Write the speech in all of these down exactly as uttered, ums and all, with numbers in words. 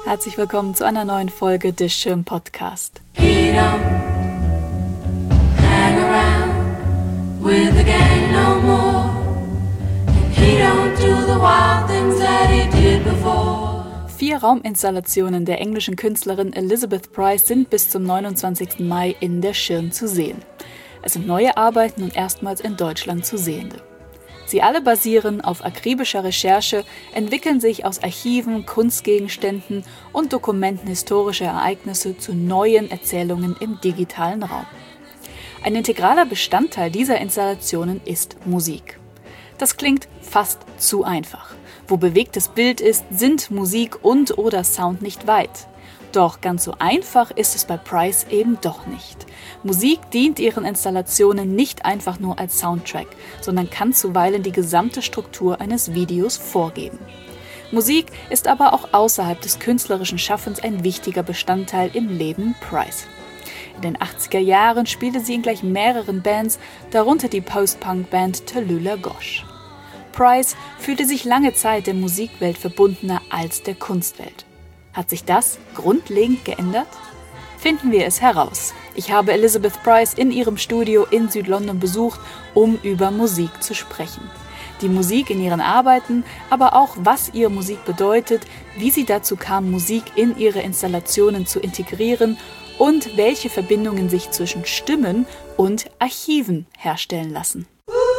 Herzlich willkommen zu einer neuen Folge des Schirm Podcast. He don't hang around with the gang no more. He don't do the wild things that he did before. Vier Rauminstallationen der englischen Künstlerin Elizabeth Price sind bis zum neunundzwanzigsten Mai in der Schirn zu sehen. Es sind neue Arbeiten und erstmals in Deutschland zu sehende. Sie alle basieren auf akribischer Recherche, entwickeln sich aus Archiven, Kunstgegenständen und Dokumenten historischer Ereignisse zu neuen Erzählungen im digitalen Raum. Ein integraler Bestandteil dieser Installationen ist Musik. Das klingt fast zu einfach. Wo bewegtes Bild ist, sind Musik und oder Sound nicht weit. Doch ganz so einfach ist es bei Price eben doch nicht. Musik dient ihren Installationen nicht einfach nur als Soundtrack, sondern kann zuweilen die gesamte Struktur eines Videos vorgeben. Musik ist aber auch außerhalb des künstlerischen Schaffens ein wichtiger Bestandteil im Leben Price. In den achtziger Jahren spielte sie in gleich mehreren Bands, darunter die Post-Punk-Band Tallulah Gosh. Price fühlte sich lange Zeit der Musikwelt verbundener als der Kunstwelt. Hat sich das grundlegend geändert? Finden wir es heraus. Ich habe Elizabeth Price in ihrem Studio in Südlondon besucht, um über Musik zu sprechen. Die Musik in ihren Arbeiten, aber auch was ihr Musik bedeutet, wie sie dazu kam, Musik in ihre Installationen zu integrieren und welche Verbindungen sich zwischen Stimmen und Archiven herstellen lassen.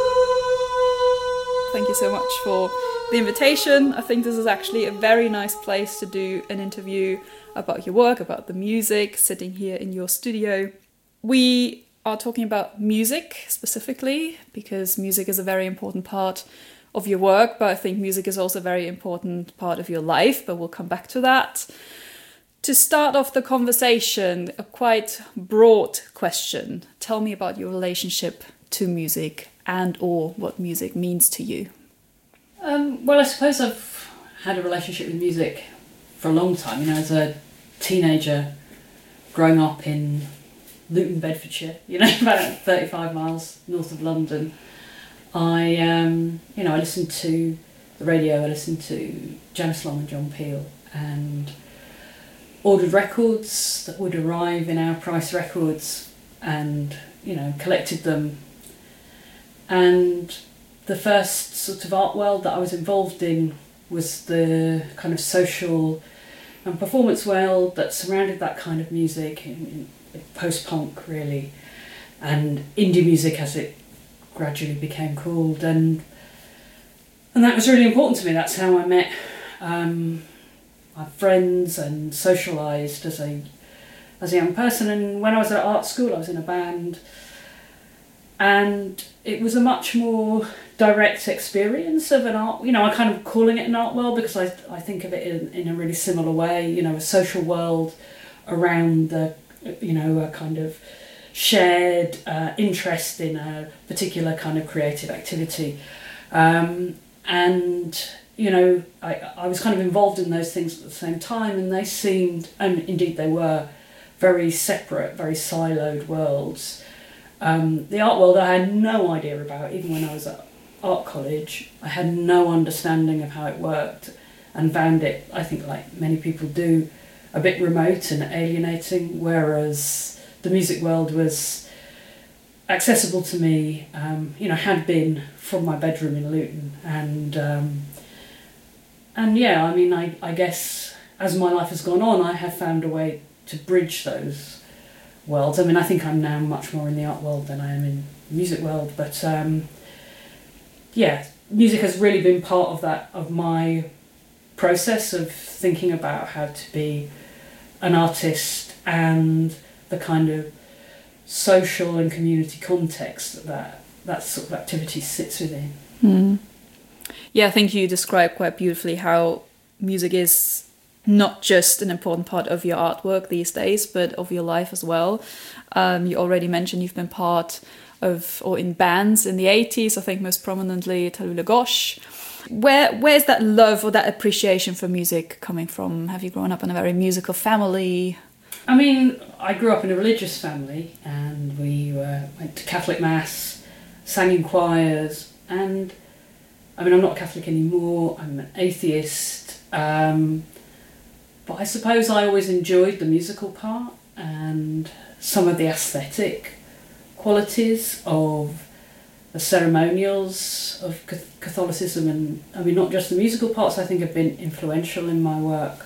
Thank you so much for the invitation. I think this is actually a very nice place to do an interview about your work, about the music, sitting here in your studio. We are talking about music specifically because music is a very important part of your work, but I think music is also a very important part of your life, but we'll come back to that. To start off the conversation, a quite broad question. Tell me about your relationship to music and or what music means to you. Um, well, I suppose I've had a relationship with music for a long time. You know, as a teenager, growing up in Luton, Bedfordshire, you know, about thirty-five miles north of London, I, um, you know, I listened to the radio. I listened to Janice Long and John Peel, and ordered records that would arrive in our Price Records, and you know, collected them. And the first sort of art world that I was involved in was the kind of social and performance world that surrounded that kind of music, in, in post-punk really, and indie music as it gradually became called, and and that was really important to me. That's how I met um, my friends and socialised as a as a young person. And when I was at art school, I was in a band. And it was a much more direct experience of an art, you know, I'm kind of calling it an art world because I I think of it in, in a really similar way, you know, a social world around the, you know, a kind of shared uh, interest in a particular kind of creative activity. Um, and, you know, I, I was kind of involved in those things at the same time, and they seemed, and indeed they were, very separate, very siloed worlds. Um, the art world I had no idea about, even when I was at art college. I had no understanding of how it worked and found it, I think like many people do, a bit remote and alienating, whereas the music world was accessible to me, um, you know, had been from my bedroom in Luton. And um, and yeah, I mean, I, I guess as my life has gone on, I have found a way to bridge those worlds. I mean, I think I'm now much more in the art world than I am in the music world, but um, yeah, music has really been part of that, of my process of thinking about how to be an artist and the kind of social and community context that that sort of activity sits within. Mm. Yeah, I think you described quite beautifully how music is not just an important part of your artwork these days, but of your life as well. Um, you already mentioned you've been part of, or in bands in the eighties, I think most prominently Tallulah Gosh. Where Where's that love or that appreciation for music coming from? Have you grown up in a very musical family? I mean, I grew up in a religious family, and we uh, went to Catholic Mass, sang in choirs, and I mean, I'm not Catholic anymore, I'm an atheist, um, but I suppose I always enjoyed the musical part and some of the aesthetic qualities of the ceremonials of Catholicism, and I mean not just the musical parts I think have been influential in my work.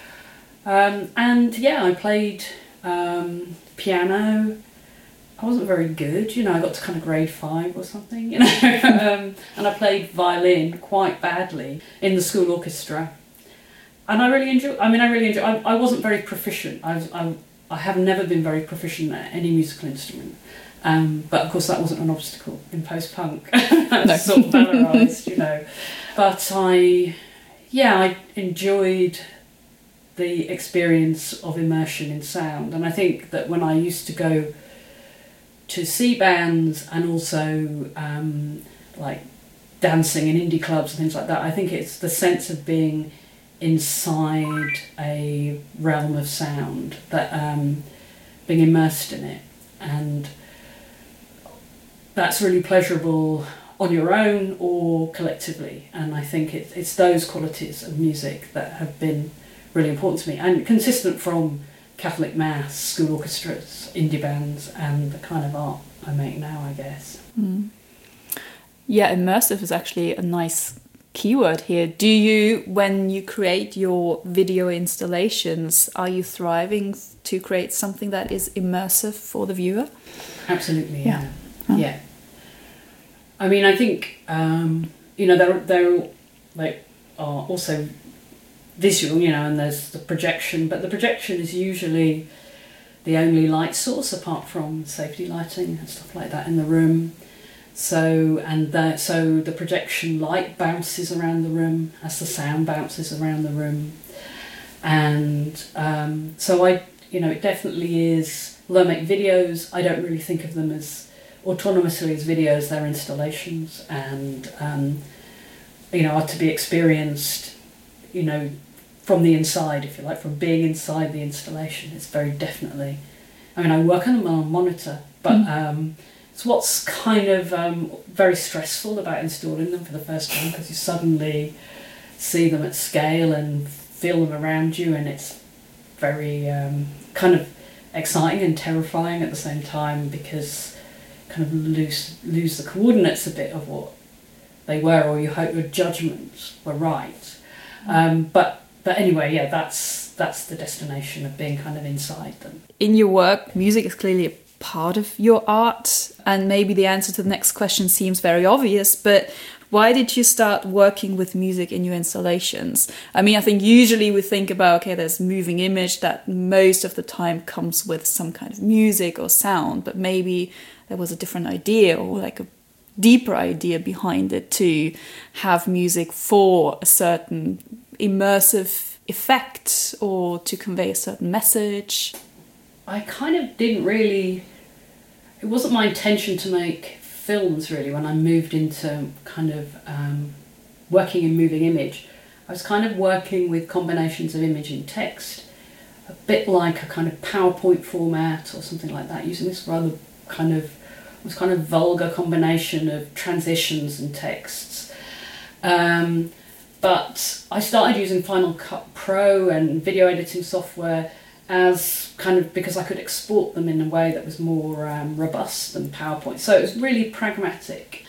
Um, and yeah, I played um, piano. I wasn't very good, you know, I got to kind of grade five or something, you know, um, and I played violin quite badly in the school orchestra. And I really enjoyed, I mean, I really enjoyed, I, I wasn't very proficient. I, was, I, I have never been very proficient at any musical instrument. Um, but of course that wasn't an obstacle in post-punk. That's sort of valorised, you know. But I, yeah, I enjoyed the experience of immersion in sound. And I think that when I used to go to see bands and also um, like dancing in indie clubs and things like that, I think it's the sense of being inside a realm of sound, that um, being immersed in it, and that's really pleasurable on your own or collectively. And I think it, it's those qualities of music that have been really important to me and consistent from Catholic Mass, school orchestras, indie bands, and the kind of art I make now, I guess. Mm. Yeah, immersive is actually a nice keyword here. Do you, when you create your video installations, are you thriving to create something that is immersive for the viewer? Absolutely, yeah. Yeah. Oh. Yeah. I mean, I think, um, you know, there, there like, are also visual, you know, and there's the projection, but the projection is usually the only light source apart from safety lighting and stuff like that in the room. So, and the, so the projection light bounces around the room as the sound bounces around the room. And um, so I, you know, it definitely is, although I make videos, I don't really think of them as autonomously as videos, they're installations, and, um, you know, are to be experienced, you know, from the inside, if you like, from being inside the installation. It's very definitely, I mean, I work on them on a monitor, but mm. um, it's what's kind of um, very stressful about installing them for the first time, because you suddenly see them at scale and feel them around you, and it's very um, kind of exciting and terrifying at the same time, because kind of lose lose the coordinates a bit of what they were, or you hope your judgments were right. Um, but but anyway, yeah, that's that's the destination of being kind of inside them. In your work, music is clearly a part of your art, and maybe the answer to the next question seems very obvious, but why did you start working with music in your installations? I mean, I think usually we think about, okay, there's moving image that most of the time comes with some kind of music or sound, but maybe there was a different idea or like a deeper idea behind it to have music for a certain immersive effect or to convey a certain message. I kind of didn't really, it wasn't my intention to make films really when I moved into kind of um, working in moving image. I was kind of working with combinations of image and text, a bit like a kind of PowerPoint format or something like that, using this rather kind of, was kind of vulgar combination of transitions and texts. Um, but I started using Final Cut Pro and video editing software as kind of, because I could export them in a way that was more um, robust than PowerPoint. So it was really pragmatic.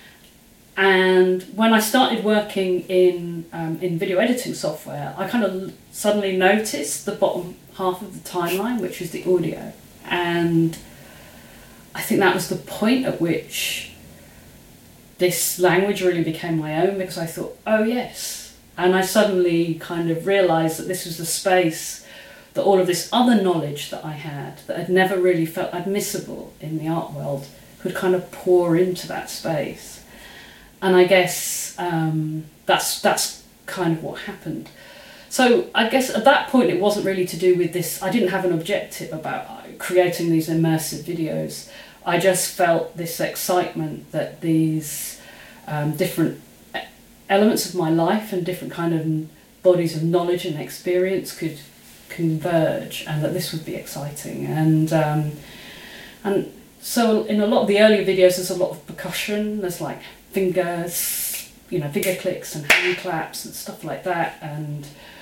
And when I started working in um, in video editing software, I kind of suddenly noticed the bottom half of the timeline, which is the audio. And I think that was the point at which this language really became my own, because I thought, oh yes. And I suddenly kind of realised that this was the space that all of this other knowledge that I had, that had never really felt admissible in the art world, could kind of pour into that space. And I guess um, that's that's kind of what happened. So I guess at that point it wasn't really to do with this, I didn't have an objective about creating these immersive videos. I just felt this excitement that these um, different elements of my life and different kind of bodies of knowledge and experience could converge, and that this would be exciting. And um, and so in a lot of the earlier videos there's a lot of percussion, there's like fingers, you know, finger clicks and hand claps and stuff like that, and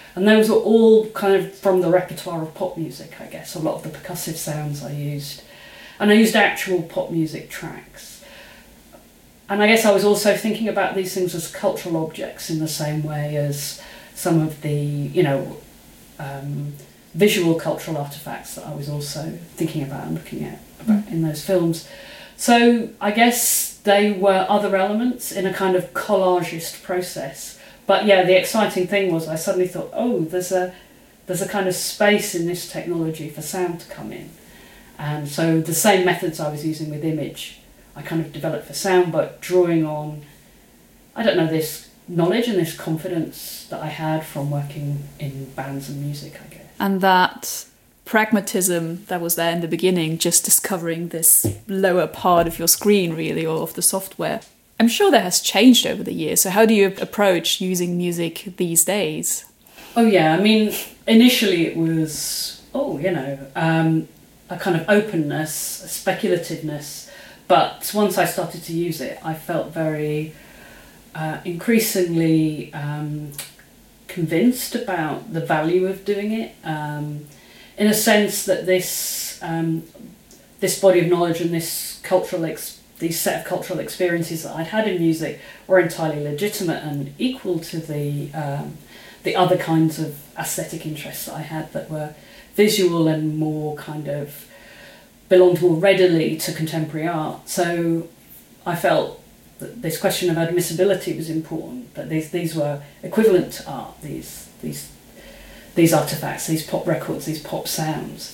And those were all kind of from the repertoire of pop music, I guess. A lot of the percussive sounds I used. And I used actual pop music tracks. And I guess I was also thinking about these things as cultural objects in the same way as some of the, you know, um, visual cultural artefacts that I was also thinking about and looking at about in those films. So I guess they were other elements in a kind of collagist process. But yeah, the exciting thing was I suddenly thought, oh, there's a there's a kind of space in this technology for sound to come in. And so the same methods I was using with image, I kind of developed for sound, but drawing on, I don't know, this knowledge and this confidence that I had from working in bands and music, I guess. And that pragmatism that was there in the beginning, just discovering this lower part of your screen, really, or of the software. I'm sure that has changed over the years. So how do you approach using music these days? Oh, yeah. I mean, initially it was, oh, you know, um, a kind of openness, a speculativeness. But once I started to use it, I felt very uh, increasingly um, convinced about the value of doing it, um, in a sense that this um, this body of knowledge and this cultural ex- these set of cultural experiences that I'd had in music were entirely legitimate and equal to the um, the other kinds of aesthetic interests that I had that were visual and more kind of belonged more readily to contemporary art. So I felt that this question of admissibility was important, that these these were equivalent to art, these these these artifacts, these pop records, these pop sounds,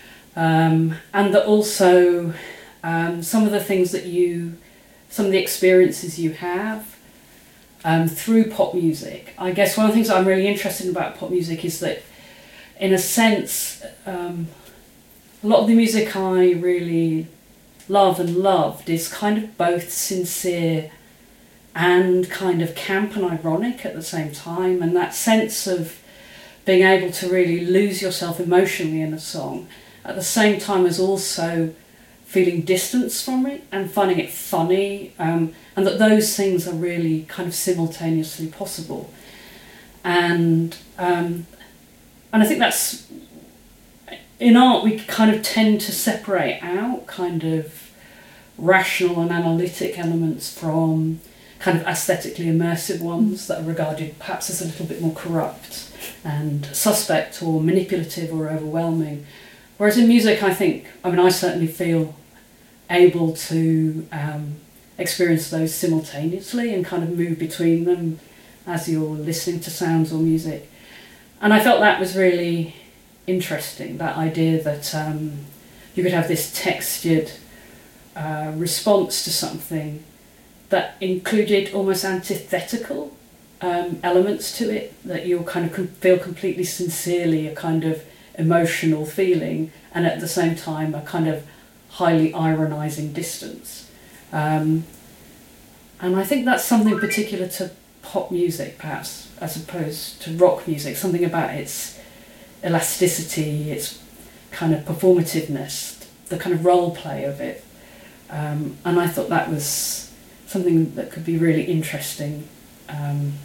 um, and that also um, some of the things that you, some of the experiences you have um, through pop music. I guess one of the things I'm really interested in about pop music is that, in a sense, um, a lot of the music I really love and loved is kind of both sincere and kind of camp and ironic at the same time, and that sense of being able to really lose yourself emotionally in a song at the same time as also feeling distance from it and finding it funny, um, and that those things are really kind of simultaneously possible. And um, and I think that's, in art we kind of tend to separate out kind of rational and analytic elements from kind of aesthetically immersive ones that are regarded perhaps as a little bit more corrupt and suspect or manipulative or overwhelming. Whereas in music, I think, I mean, I certainly feel able to um, experience those simultaneously and kind of move between them as you're listening to sounds or music. And I felt that was really interesting, that idea that um, you could have this textured uh, response to something that included almost antithetical um, elements to it, that you'll kind of com- feel completely sincerely a kind of emotional feeling and at the same time a kind of highly ironising distance. Um, and I think that's something particular to pop music, perhaps, as opposed to rock music, something about its elasticity, its kind of performativeness, the kind of role play of it. Um, and I thought that was something that could be really interesting um,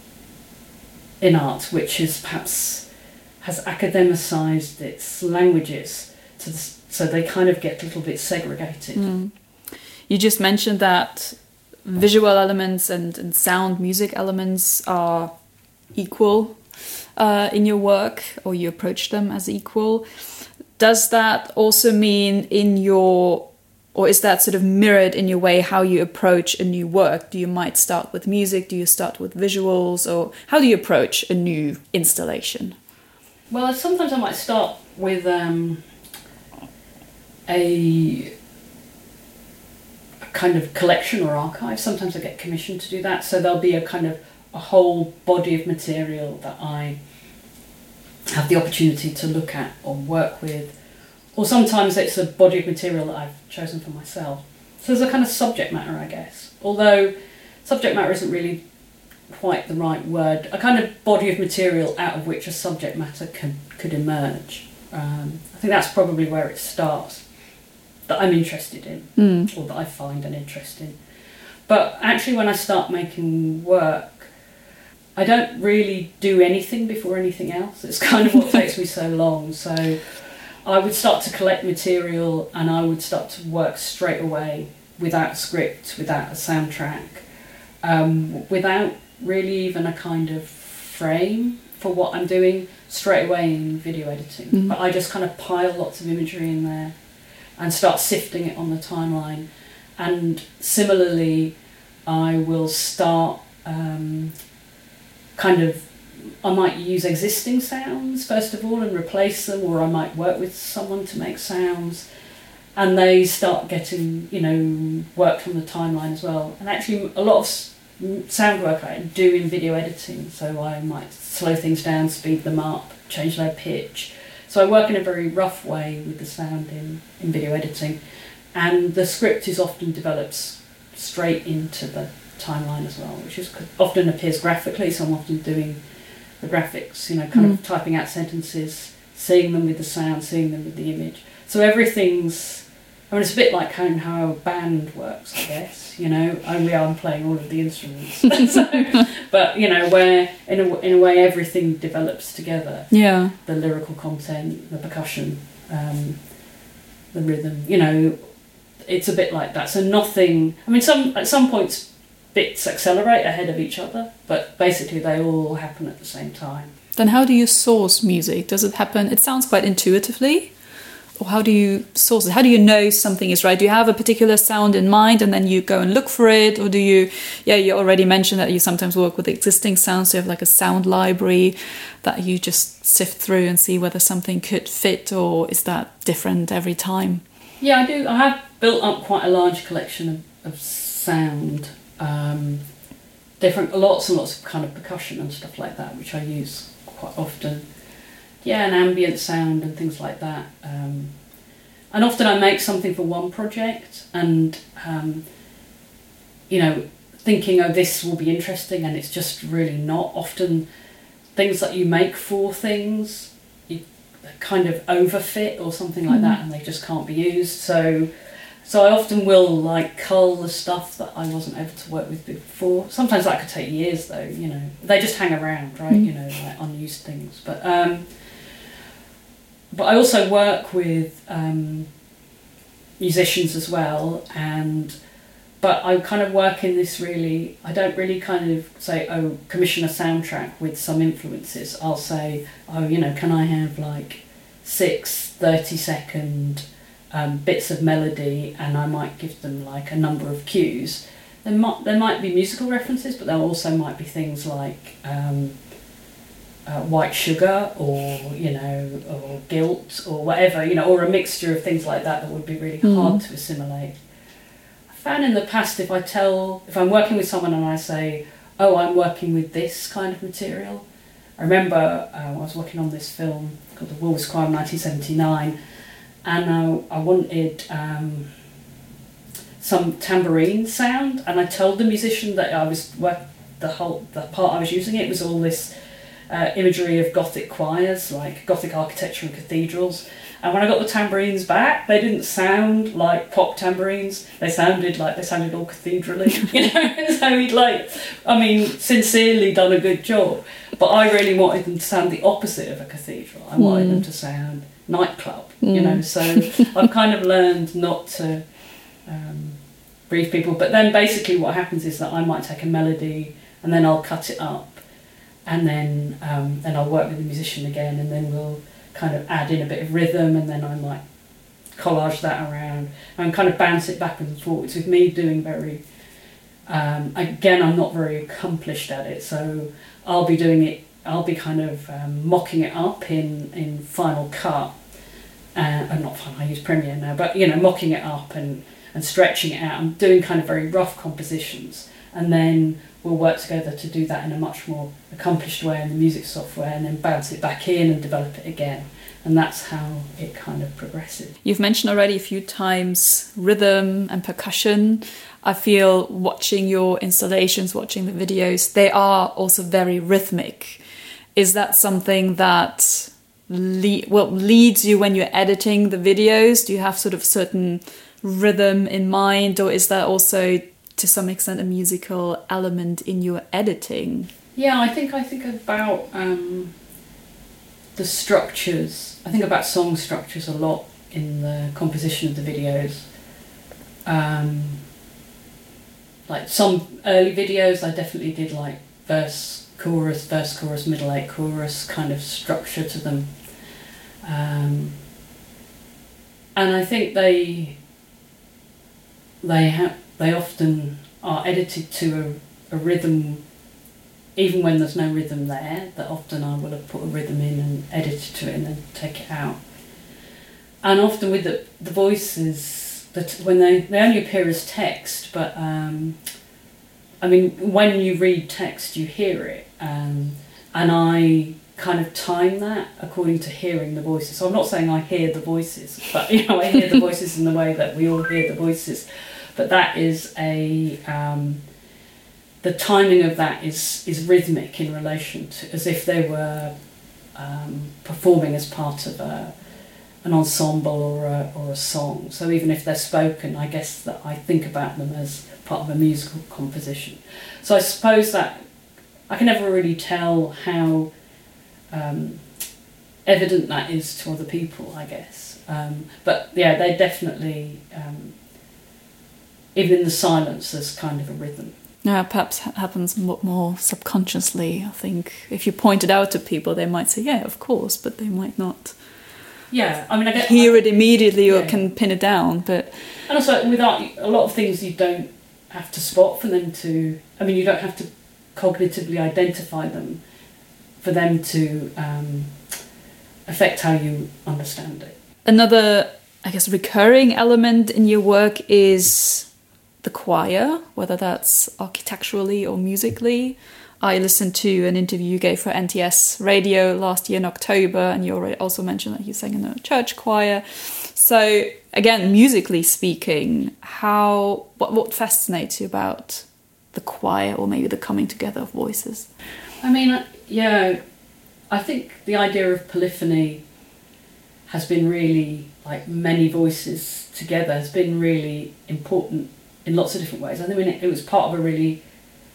in art, which is perhaps has academicised its languages to the, so they kind of get a little bit segregated. Mm. You just mentioned that visual elements and, and sound music elements are equal uh, in your work, or you approach them as equal. Does that also mean in your, or is that sort of mirrored in your way how you approach a new work? Do you might start with music? Do you start with visuals? Or how do you approach a new installation? Well, sometimes I might start with um, a, a kind of collection or archive. Sometimes I get commissioned to do that. So there'll be a kind of a whole body of material that I have the opportunity to look at or work with. Or sometimes it's a body of material that I've chosen for myself. So there's a kind of subject matter, I guess. Although subject matter isn't really quite the right word. A kind of body of material out of which a subject matter can, could emerge. Um, I think that's probably where it starts, that I'm interested in, mm. or that I find an interest in. But actually when I start making work, I don't really do anything before anything else. It's kind of what takes me so long. So I would start to collect material and I would start to work straight away without a script, without a soundtrack, um, without really even a kind of frame for what I'm doing, straight away in video editing. Mm. But I just kind of pile lots of imagery in there and start sifting it on the timeline. And similarly, I will start um, kind of, I might use existing sounds first of all and replace them, or I might work with someone to make sounds, and they start getting, you know, worked on the timeline as well. And actually a lot of sound work I do in video editing, so I might slow things down, speed them up, change their pitch. So I work in a very rough way with the sound in, in video editing, and the script is often develops straight into the timeline as well, which is often appears graphically, so I'm often doing the graphics, you know, kind mm. of typing out sentences, seeing them with the sound, seeing them with the image. So everything's, I mean, it's a bit like how, how a band works, I guess, you know, only I'm playing all of the instruments. So, but, you know, where in a, in a way everything develops together. Yeah. The lyrical content, the percussion, um, the rhythm, you know, it's a bit like that. So nothing, I mean, some at some points bits accelerate ahead of each other, but basically they all happen at the same time. Then how do you source music? Does it happen, it sounds quite intuitively, or how do you source it? How do you know something is right? Do you have a particular sound in mind and then you go and look for it? Or do you, yeah, you already mentioned that you sometimes work with existing sounds, so you have like a sound library that you just sift through and see whether something could fit, or is that different every time? Yeah, I do. I have built up quite a large collection of, of sound, um, different, lots and lots of kind of percussion and stuff like that, which I use quite often. Yeah, and ambient sound and things like that. Um, and often I make something for one project and, um, you know, thinking, oh, this will be interesting, and it's just really not. Often things that you make for things, you kind of overfit or something like mm. that, and they just can't be used. So so I often will like cull the stuff that I wasn't able to work with before. Sometimes that could take years though, you know. They just hang around, right, mm. you know, like unused things. But um, but I also work with um, musicians as well, and but I kind of work in this really, I don't really kind of say, oh, commission a soundtrack with some influences. I'll say, oh, you know, can I have like six thirty second um, bits of melody, and I might give them like a number of cues. There might, there might be musical references, but there also might be things like um, uh, White Sugar, or, you know, or Guilt, or whatever, you know, or a mixture of things like that that would be really mm. hard to assimilate. Found in the past, if I tell, if I'm working with someone and I say, oh, I'm working with this kind of material. I remember uh, I was working on this film called The Wolves Choir in nineteen seventy-nine, and uh, I wanted um, some tambourine sound, and I told the musician that I was work the whole the part I was using it was all this uh, imagery of Gothic choirs, like Gothic architecture and cathedrals. And when I got the tambourines back, they didn't sound like pop tambourines. They sounded like they sounded all cathedraly, you know. So he'd like, I mean, sincerely done a good job. But I really wanted them to sound the opposite of a cathedral. I wanted mm. them to sound nightclub, mm. you know. So I've kind of learned not to um, brief people. But then basically what happens is that I might take a melody and then I'll cut it up, and then um, then I'll work with the musician again, and then we'll kind of add in a bit of rhythm, and then I might collage that around and kind of bounce it backwards and forwards, with me doing very um, again I'm not very accomplished at it, so I'll be doing it I'll be kind of um, mocking it up in, in Final Cut, uh, and not Final, I use Premiere now, but you know, mocking it up and, and stretching it out. I'm doing kind of very rough compositions, and then we'll work together to do that in a much more accomplished way in the music software, and then bounce it back in and develop it again. And that's how it kind of progresses. You've mentioned already a few times rhythm and percussion. I feel watching your installations, watching the videos, they are also very rhythmic. Is that something that le- well, leads you when you're editing the videos? Do you have sort of certain rhythm in mind, or is that also to some extent a musical element in your editing? Yeah, I think I think about um, the structures. I think about song structures a lot in the composition of the videos. Um, like some early videos, I definitely did like verse, chorus, verse, chorus, middle eight, chorus kind of structure to them. Um, and I think they they have they often are edited to a, a rhythm, even when there's no rhythm there. That often I will have put a rhythm in and edited to it and then take it out. And often with the the voices, that when they they only appear as text, but um, I mean when you read text you hear it, um, and I kind of time that according to hearing the voices. So I'm not saying I hear the voices, but you know I hear the voices in the way that we all hear the voices. But that is a um, the timing of that is is rhythmic in relation to, as if they were um, performing as part of a, an ensemble or a, or a song. So even if they're spoken, I guess that I think about them as part of a musical composition. So I suppose that I can never really tell how um, evident that is to other people, I guess. Um, but yeah, they definitely, um, even in the silence, there's kind of a rhythm. Yeah, perhaps happens more subconsciously. I think if you point it out to people, they might say, yeah, of course, but they might not yeah, I mean, I get, hear I, it immediately or yeah. can pin it down. But And also, without a lot of things you don't have to spot for them to, I mean, you don't have to cognitively identify them for them to um, affect how you understand it. Another, I guess, recurring element in your work is the choir, whether that's architecturally or musically. I listened to an interview you gave for N T S Radio last year in October, and you already also mentioned that you sang in a church choir. So again, musically speaking, how what, what fascinates you about the choir, or maybe the coming together of voices? I mean, yeah, I think the idea of polyphony has been really, like many voices together, has been really important in lots of different ways. I think it was part of a really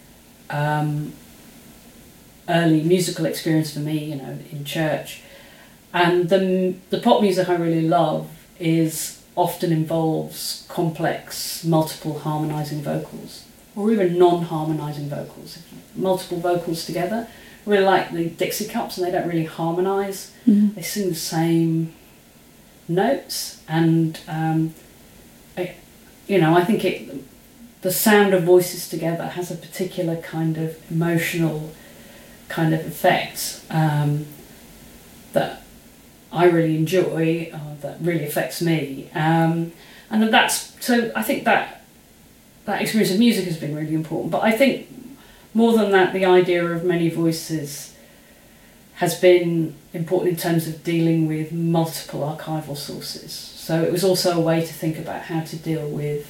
um, early musical experience for me, you know, in church. And the the pop music I really love is often involves complex, multiple harmonising vocals, or even non-harmonising vocals, multiple vocals together. I really like the Dixie Cups, and they don't really harmonise. Mm-hmm. They sing the same notes, and um, I, you know, I think it, the sound of voices together has a particular kind of emotional kind of effect um, that I really enjoy, uh, that really affects me, um, and that's so. I think that that experience of music has been really important. But I think more than that, the idea of many voices has been important in terms of dealing with multiple archival sources. So it was also a way to think about how to deal with,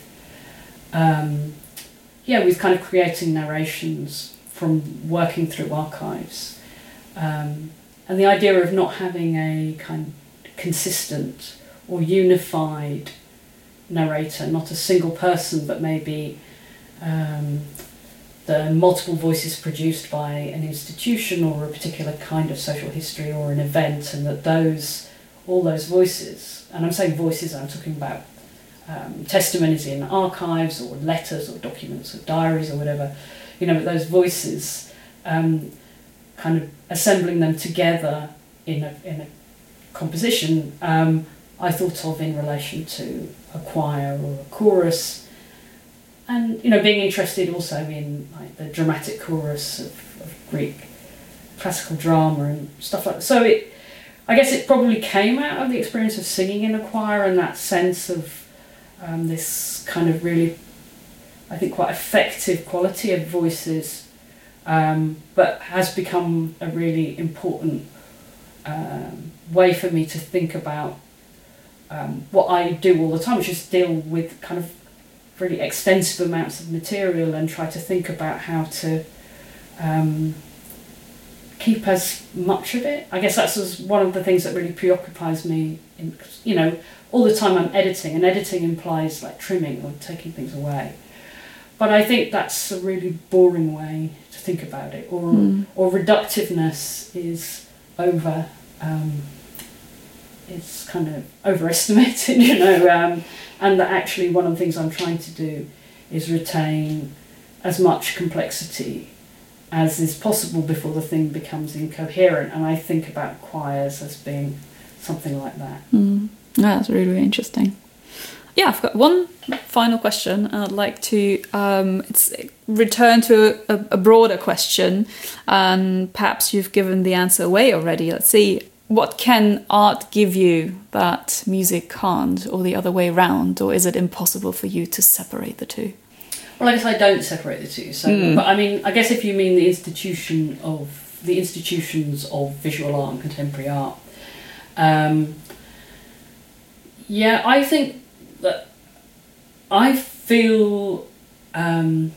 um, yeah, with kind of creating narrations from working through archives. Um, and the idea of not having a kind of consistent or unified narrator, not a single person, but maybe um, the multiple voices produced by an institution or a particular kind of social history or an event, and that those, all those voices, and I'm saying voices, I'm talking about um, testimonies in archives or letters or documents or diaries or whatever, you know, but those voices, um, kind of assembling them together in a, in a composition, um, I thought of in relation to a choir or a chorus. And, you know, being interested also in like the dramatic chorus of, of Greek classical drama and stuff like that. So it, I guess it probably came out of the experience of singing in a choir and that sense of um, this kind of really, I think, quite effective quality of voices, um, but has become a really important um, way for me to think about um, what I do all the time, which is deal with kind of really extensive amounts of material and try to think about how to um, keep as much of it. I guess that's one of the things that really preoccupies me. In, you know, all the time I'm editing, and editing implies like trimming or taking things away. but I think that's a really boring way to think about it, or mm. or reductiveness is over, um, it's kind of overestimated, you know, um, and that actually one of the things I'm trying to do is retain as much complexity as is possible before the thing becomes incoherent, and I think about choirs as being something like that. Mm. Yeah, that's really, really interesting. Yeah, I've got one final question, and I'd like to um, it's return to a, a broader question, and perhaps you've given the answer away already. Let's see, what can art give you that music can't, or the other way around, or is it impossible for you to separate the two? Well, I guess I don't separate the two. So, mm. but I mean, I guess if you mean the institution of the institutions of visual art and contemporary art, um, yeah, I think that I feel um,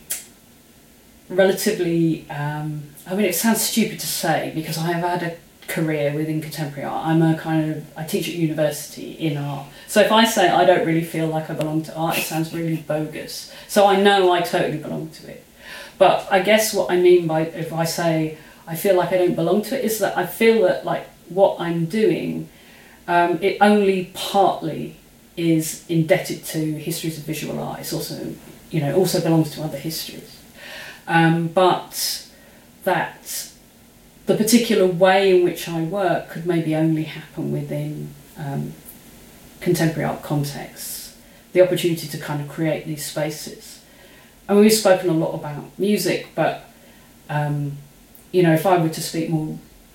relatively. Um, I mean, it sounds stupid to say because I have had a career within contemporary art. I'm a kind of I teach at university in art. So if I say I don't really feel like I belong to art, it sounds really bogus. So I know I totally belong to it. But I guess what I mean by if I say I feel like I don't belong to it is that I feel that like what I'm doing, um, it only partly is indebted to histories of visual art. It's also, you know, also belongs to other histories. Um, but that the particular way in which I work could maybe only happen within um, contemporary art contexts. The opportunity to kind of create these spaces. I mean, we've spoken a lot about music, but um, you know, if I were to speak more,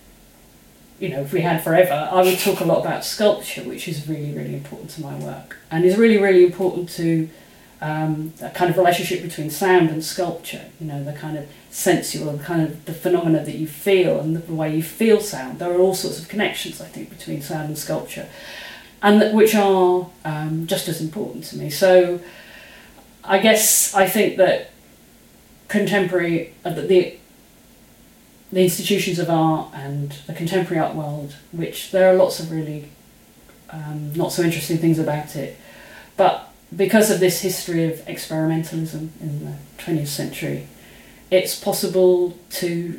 you know, if we had forever, I would talk a lot about sculpture, which is really, really important to my work, and is really, really important to um, that kind of relationship between sound and sculpture. You know, the kind of sensual, the kind of the phenomena that you feel and the way you feel sound. There are all sorts of connections, I think, between sound and sculpture, and that, which are um, just as important to me. So, I guess I think that contemporary, uh, the the institutions of art and the contemporary art world, which there are lots of really um, not so interesting things about it, but because of this history of experimentalism in the twentieth century, it's possible to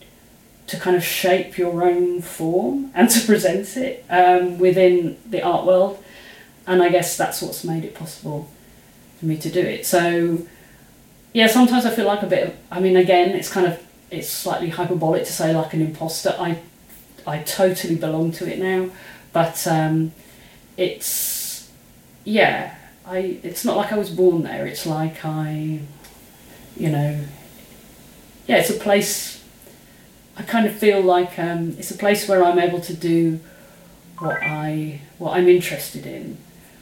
to kind of shape your own form and to present it um, within the art world, and I guess that's what's made it possible for me to do it. So yeah, sometimes I feel like a bit of, I mean, again, it's kind of it's slightly hyperbolic to say like an imposter. I I totally belong to it now, but um, it's yeah, I it's not like I was born there. It's like I, you know, yeah, it's a place. I kind of feel like um, it's a place where I'm able to do what I what I'm interested in,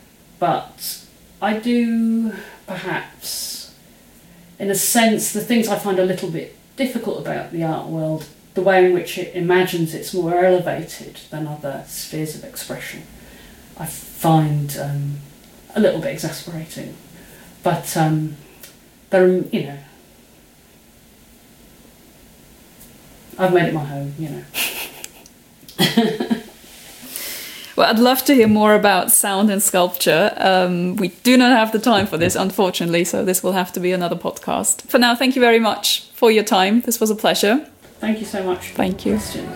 but I do perhaps, in a sense, the things I find a little bit difficult about the art world, the way in which it imagines it's more elevated than other spheres of expression, I find um, a little bit exasperating. But um, there, are, you know, I've made it my home, you know. Well, I'd love to hear more about sound and sculpture. Um, we do not have the time for this, unfortunately, so this will have to be another podcast. For now, thank you very much for your time. This was a pleasure. Thank you so much. Thank you. Questions.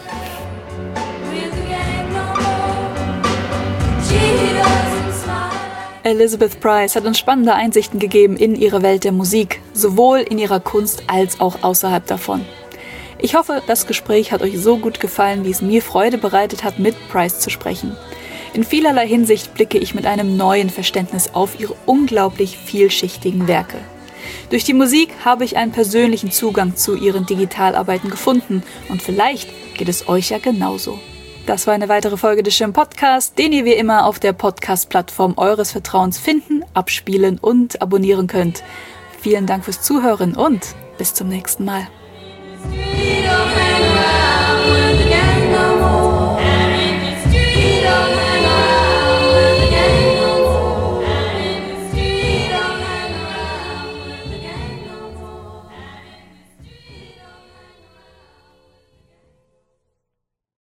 Elizabeth Price hat uns spannende Einsichten gegeben in ihre Welt der Musik, sowohl in ihrer Kunst als auch außerhalb davon. Ich hoffe, das Gespräch hat euch so gut gefallen, wie es mir Freude bereitet hat, mit Price zu sprechen. In vielerlei Hinsicht blicke ich mit einem neuen Verständnis auf ihre unglaublich vielschichtigen Werke. Durch die Musik habe ich einen persönlichen Zugang zu ihren Digitalarbeiten gefunden und vielleicht geht es euch ja genauso. Das war eine weitere Folge des Schirm Podcast, den ihr wie immer auf der Podcast-Plattform eures Vertrauens finden, abspielen und abonnieren könnt. Vielen Dank fürs Zuhören und bis zum nächsten Mal. You don't